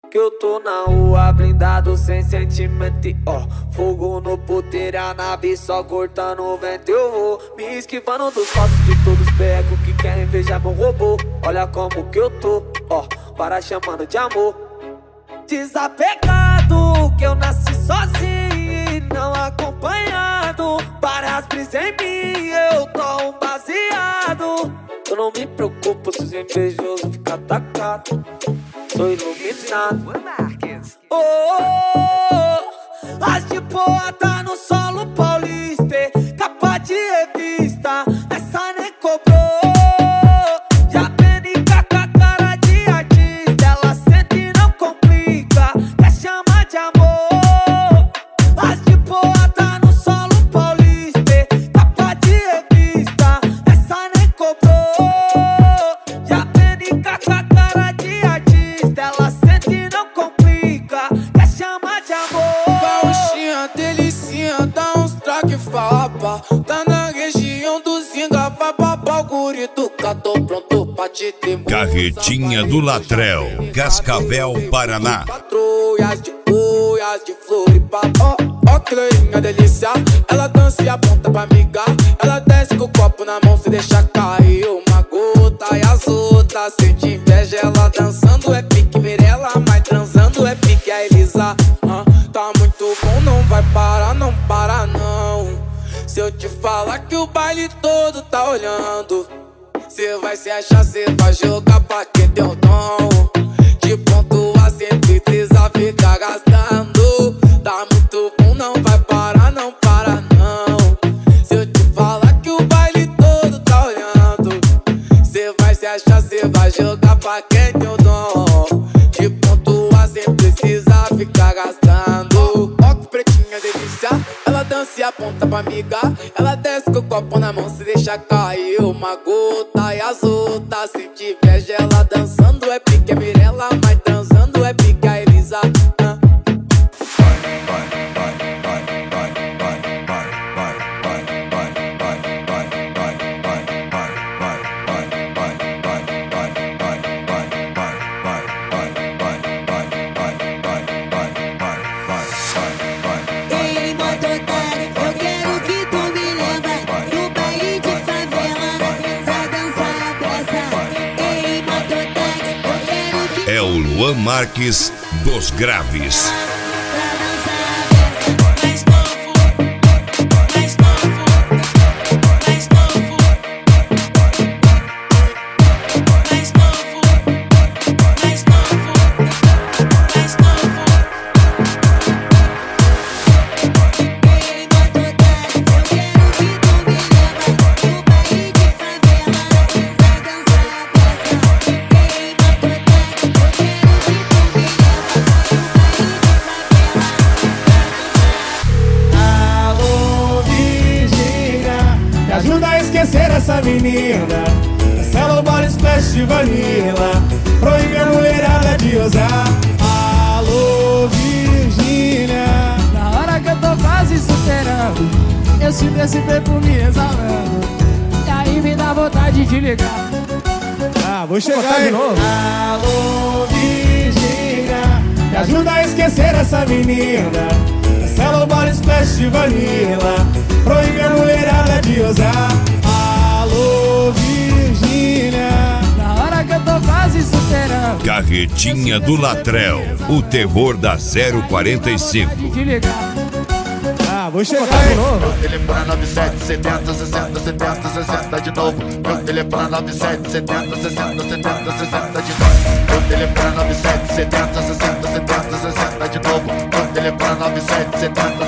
Que eu tô na rua blindado sem sentimento e ó, fogo no puteiro, a nave só cortando o vento. Eu vou me esquivando dos passos de todos pego que querem ver já meu robô. Olha como que eu tô, ó, para chamando de amor. Desapegado, que eu nasci sozinho e não acompanhado. Várias brisas em mim, eu tô um baseado. Eu não me preocupo se os invejosos ficam atacados. Sou iluminado. Oh, oh, as de boa tá no solo paulista. Capa de revista, essa nem cobrou. Já PNK com a cara de artista. Ela sente e não complica, quer chamar de amor. As de boa tá no solo paulista. Capa de revista, essa nem cobrou. Já PNK com a cara de artista. Ela sente e não complica, quer chamar de amor. Gauchinha, delicinha, dá uns traque fapa. Tá na região do Zinga, vai babá o guri do cá. Tô pronto pra te ter. Carretinha do Latrel, Cascavel, Paraná. Patrulhas de cuias, de Floripa. Ó que loirinha delícia, ela dança e aponta pra amiga. Ela desce com o copo na mão, se deixa cair uma gota. E as outras sente inveja, ela dançando é pique Mirella, mas transando é pique a Elisa. Tá muito bom, não vai parar, não para não. Se eu te falar que o baile todo tá olhando, cê vai se achar, cê vai jogar pra quem deu dom. De ponto a sempre precisa ficar gastando. Tá muito bom, não vai parar, não para não. Se eu te falar que o baile todo tá olhando, cê vai se achar, cê vai jogar pra quem deu dom. De ponto a sempre precisa ficar gastando. Ó que pretinha delícia, ela dança e aponta pra amiga. Ela desce com o copo na mão, se deixa cair uma gota. E as outras sente inveja, ela dançando é pique Mirella, mas transando é pique a Elisa. É o Luan Marques dos Graves. Essa menina, essa bora splash de vanilla, proíbe a mulherada de usar. Alô, Virgínia. Na hora que eu tô quase superando, eu sinto esse perfume exalando, e aí me dá vontade de ligar. Vou chegar aí. Alô, Virgínia, me ajuda a esquecer essa menina, essa bora splash de vanilla, proíbe a mulherada de usar. Alô, Virgínia. Na hora que eu tô quase superando, Carretinha do Latrel, o terror da 045. Vou chegar aí. Meu telefone é 9770 60 70 60 de novo. Meu telefone é 9770 60 70 60 de novo. Meu telefone é 9770 60 70 60 de novo. Meu telefone é 9770